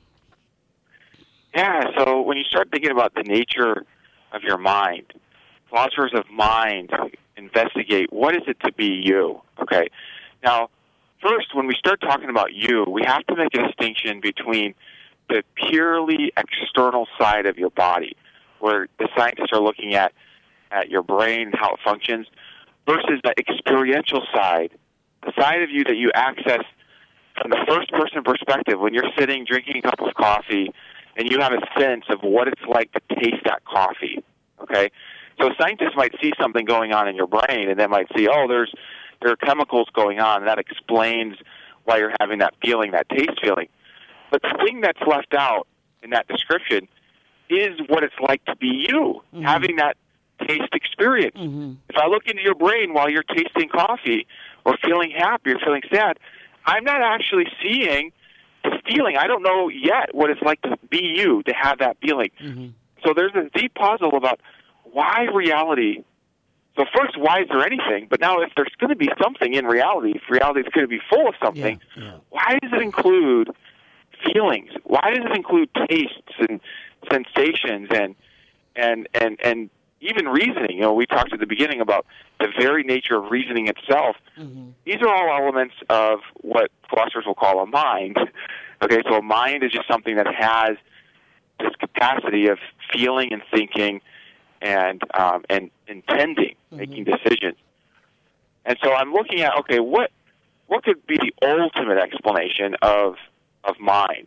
Yeah, so when you start thinking about the nature of your mind, philosophers of mind investigate what is it to be you, okay? Now, first, when we start talking about you, we have to make a distinction between the purely external side of your body, where the scientists are looking at, at your brain and how it functions, versus the experiential side, the side of you that you access from the first-person perspective when you're sitting drinking a cup of coffee and you have a sense of what it's like to taste that coffee, okay? So scientists might see something going on in your brain, and they might see, oh, there's there are chemicals going on, and that explains why you're having that feeling, that taste feeling. But the thing that's left out in that description is what it's like to be you, mm-hmm. having that taste experience. Mm-hmm. If I look into your brain while you're tasting coffee or feeling happy or feeling sad, I'm not actually seeing the feeling. I don't know yet what it's like to be you, to have that feeling. Mm-hmm. So there's a deep puzzle about why reality. So first, why is there anything? But now if there's going to be something in reality, if reality is going to be full of something, yeah, yeah. why does it include feelings? Why does it include tastes and sensations and and and and even reasoning? You know, we talked at the beginning about the very nature of reasoning itself. Mm-hmm. These are all elements of what philosophers will call a mind. Okay, so a mind is just something that has this capacity of feeling and thinking and um, and intending, mm-hmm. making decisions. And so I'm looking at, okay, what what could be the ultimate explanation of of mind?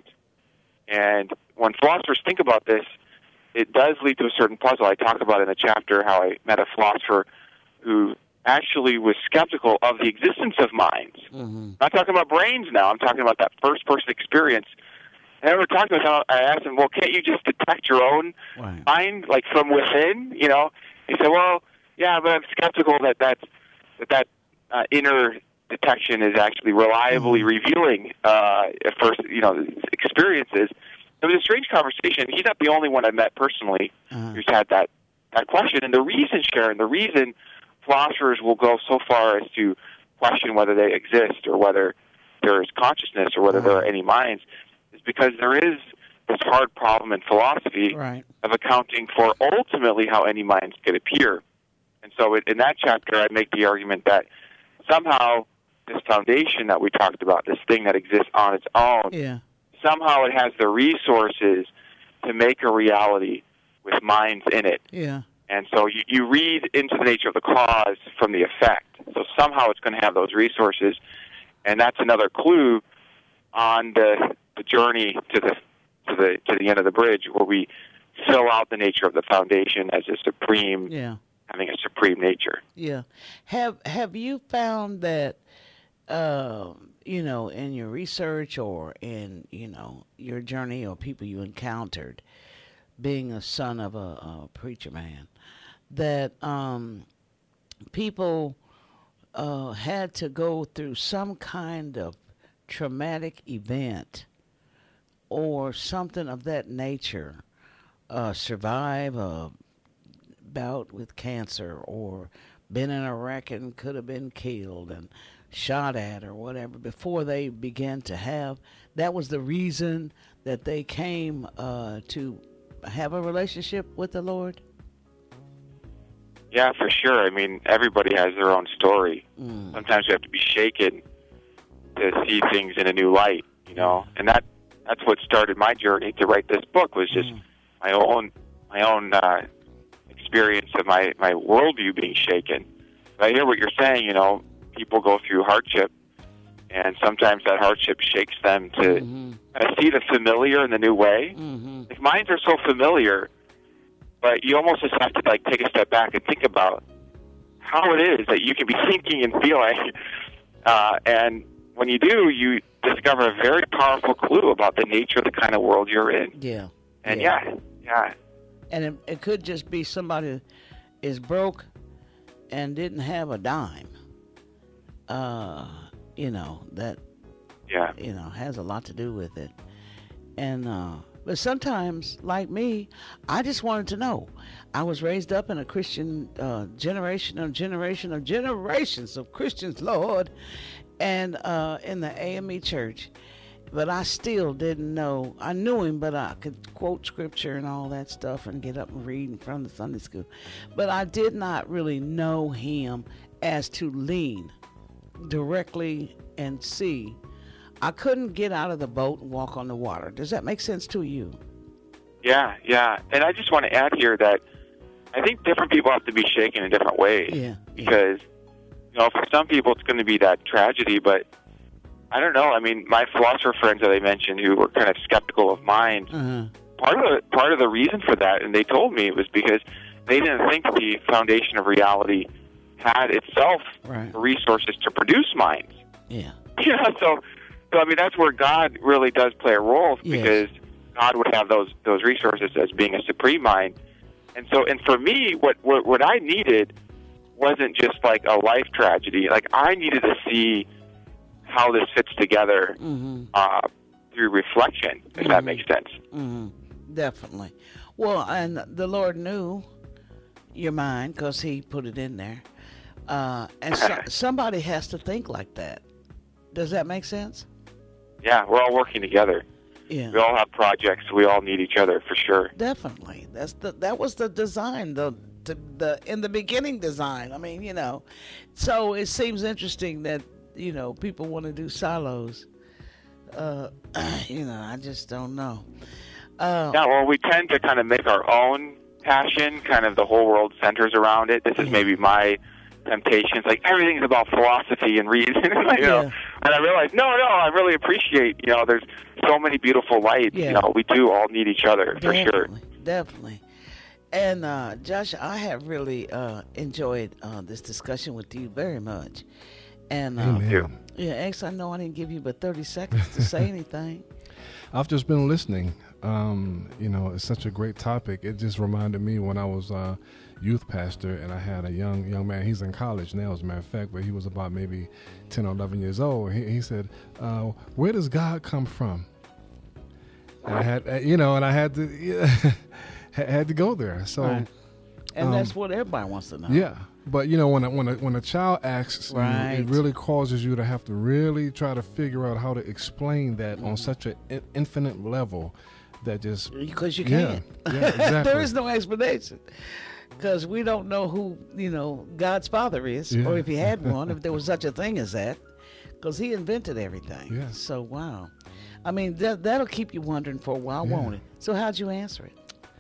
And when philosophers think about this, it does lead to a certain puzzle. I talk about in the chapter how I met a philosopher who actually was skeptical of the existence of minds. Mm-hmm. I'm not talking about brains now. I'm talking about that first-person experience. And I were talking about, I asked him, well, can't you just detect your own right. mind, like from within? You know, he said, well, yeah, but I'm skeptical that that that, that uh, inner detection is actually reliably mm-hmm. revealing uh, first, you know, experiences. It was a strange conversation. He's not the only one I met personally uh-huh. who's had that, that question. And the reason, Sharon, the reason philosophers will go so far as to question whether they exist or whether there is consciousness or whether uh-huh. there are any minds is because there is this hard problem in philosophy right. of accounting for ultimately how any minds could appear. And so it, in that chapter, I make the argument that somehow this foundation that we talked about, this thing that exists on its own, yeah. somehow it has the resources to make a reality with minds in it. Yeah. And so you, you read into the nature of the cause from the effect. So somehow it's going to have those resources. And that's another clue on the, the journey to the to the to the end of the bridge, where we fill out the nature of the foundation as a supreme, yeah. having a supreme nature. Yeah. Have Have you found that, uh, you know, in your research or in, you know, your journey or people you encountered, being a son of a, a preacher man, that um, people uh, had to go through some kind of traumatic event or something of that nature, uh, survive a bout with cancer or been in a wreck and could have been killed and shot at or whatever before they began to have, that was the reason that they came uh, to have a relationship with the Lord? Yeah, for sure. I mean, everybody has their own story. Mm. Sometimes you have to be shaken to see things in a new light, you know, and that that's what started my journey to write this book, was just mm. my own my own uh, experience of my, my worldview being shaken. But I hear what you're saying, you know, people go through hardship, and sometimes that hardship shakes them to mm-hmm. kind of see the familiar in the new way. Mm-hmm. Like, minds are so familiar, but you almost just have to, like, take a step back and think about how it is that you can be thinking and feeling. Uh, and when you do, you discover a very powerful clue about the nature of the kind of world you're in. Yeah. And yeah, yeah, yeah. And it, it could just be somebody is broke and didn't have a dime, uh, you know, that, Yeah. you know, has a lot to do with it. And, uh, but sometimes, like me, I just wanted to know. I was raised up in a Christian uh, generation of generation of generations of Christians, Lord, and uh, in the A M E church. But I still didn't know. I knew him, but I could quote scripture and all that stuff and get up and read in front of the Sunday school. But I did not really know him as to lean directly and see. I couldn't get out of the boat and walk on the water. Does that make sense to you? Yeah, yeah. And I just want to add here that I think different people have to be shaken in different ways. Yeah. Because, you know, for some people it's going to be that tragedy, but I don't know. I mean, my philosopher friends that I mentioned who were kind of skeptical of mind, Uh-huh. part of the, part of the reason for that, and they told me, it was because they didn't think the foundation of reality had itself Right. the resources to produce minds. Yeah. Yeah, so, so I mean, that's where God really does play a role, Yes. because God would have those those resources as being a supreme mind. And so, and for me, what, what what I needed wasn't just like a life tragedy. Like, I needed to see how this fits together Mm-hmm. uh, through reflection, if Mhm. that makes sense. Mm-hmm. Definitely. Well, and the Lord knew your mind because He put it in there. Uh, and so, somebody has to think like that. Does that make sense? Yeah, we're all working together. Yeah. We all have projects. We all need each other for sure. Definitely. That's the that was the design, the the, the in the beginning design. I mean, you know. So it seems interesting that, you know, people want to do silos. Uh, you know, I just don't know. Uh, Yeah, well, we tend to kind of make our own passion, kind of the whole world centers around it. This is maybe my temptations. Like, everything's about philosophy and reason, you know. Yeah. And I realized, no, no, I really appreciate, you know, there's so many beautiful lights. Yeah. You know, we do all need each other, for sure. Definitely, definitely. And uh, Josh, I have really uh, enjoyed uh, this discussion with you very much. And uh, Amen. yeah, X, I know I didn't give you but thirty seconds to say anything. I've just been listening. Um, you know, it's such a great topic. It just reminded me when I was uh, youth pastor, and I had a young young man. He's in college now, as a matter of fact, but he was about maybe ten or eleven years old. He, he said, uh, "Where does God come from?" And I had, uh, you know, and I had to yeah, had to go there. So, Right. And um, that's what everybody wants to know. yeah. But you know, when a, when a, when a child asks, you, Right. it really causes you to have to really try to figure out how to explain that on such an in, infinite level that just Because you yeah, can't. yeah, exactly. There is no explanation. Because we don't know who, you know, God's father is, Yeah. or if he had one, if there was such a thing as that. Because he invented everything. Yeah. So, wow. I mean, that, that'll keep you wondering for a while, Yeah. won't it? So how'd you answer it?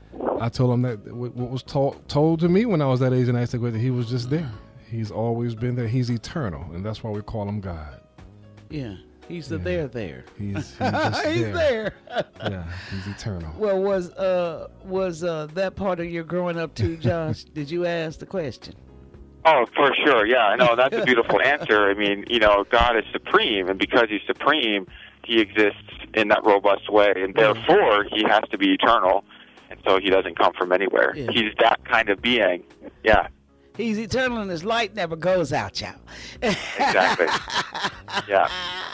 I told him that what what was told told to me when I was that age, and I said that he was just there. He's always been there. He's eternal, and that's why we call him God. Yeah. He's the Yeah. there there. He's, he's just He's there. there. Yeah, he's eternal. Well, was uh was uh that part of your growing up too, Josh? Did you ask the question? Oh, for sure. Yeah, I know. That's a beautiful answer. I mean, you know, God is supreme, and because he's supreme, he exists in that robust way, and therefore he has to be eternal, and so he doesn't come from anywhere. Yeah. He's that kind of being. Yeah, He's eternal and his light never goes out, y'all. exactly. Yeah.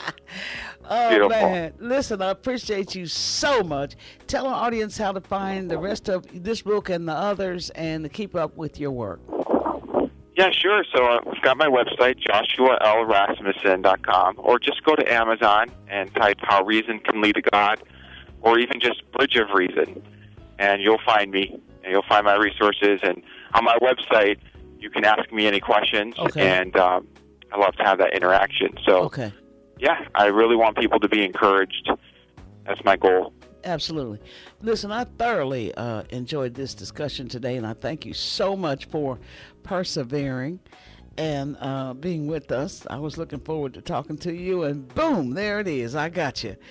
Oh, Beautiful. man. Listen, I appreciate you so much. Tell our audience how to find the rest of this book and the others and to keep up with your work. Yeah, sure. So uh, we've got my website, joshua l rasmussen dot com, or just go to Amazon and type How Reason Can Lead to God, or even just Bridge of Reason, and you'll find me, and you'll find my resources. And on my website, you can ask me any questions, Okay. and um, I love to have that interaction. So, Okay. yeah, I really want people to be encouraged. That's my goal. Absolutely. Listen, I thoroughly uh, enjoyed this discussion today, and I thank you so much for persevering and uh, being with us. I was looking forward to talking to you, and boom, there it is. I got you.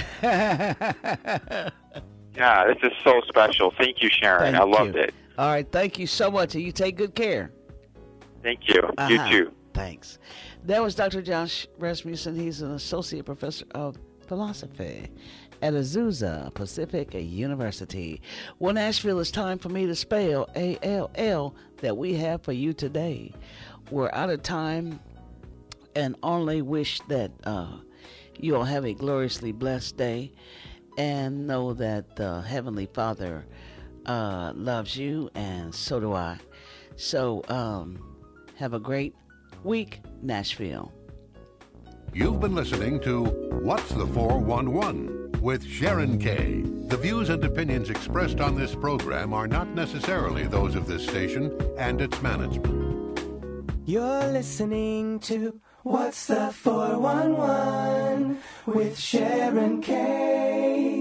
Yeah, this is so special. Thank you, Sharon. Thank I loved you. it. All right, thank you so much, and you take good care. Thank you. You Uh-huh. too. Thanks. That was Doctor Josh Rasmussen. He's an associate professor of philosophy at Azusa Pacific University. Well, Nashville, it's time for me to spell A L L that we have for you today. We're out of time and only wish that uh, you'll have a gloriously blessed day and know that the Heavenly Father uh, loves you, and so do I. So um, have a great week, Nashville. You've been listening to What's the four one one with Sharon Kay. The views and opinions expressed on this program are not necessarily those of this station and its management. You're listening to What's the four one one with Sharon Kay.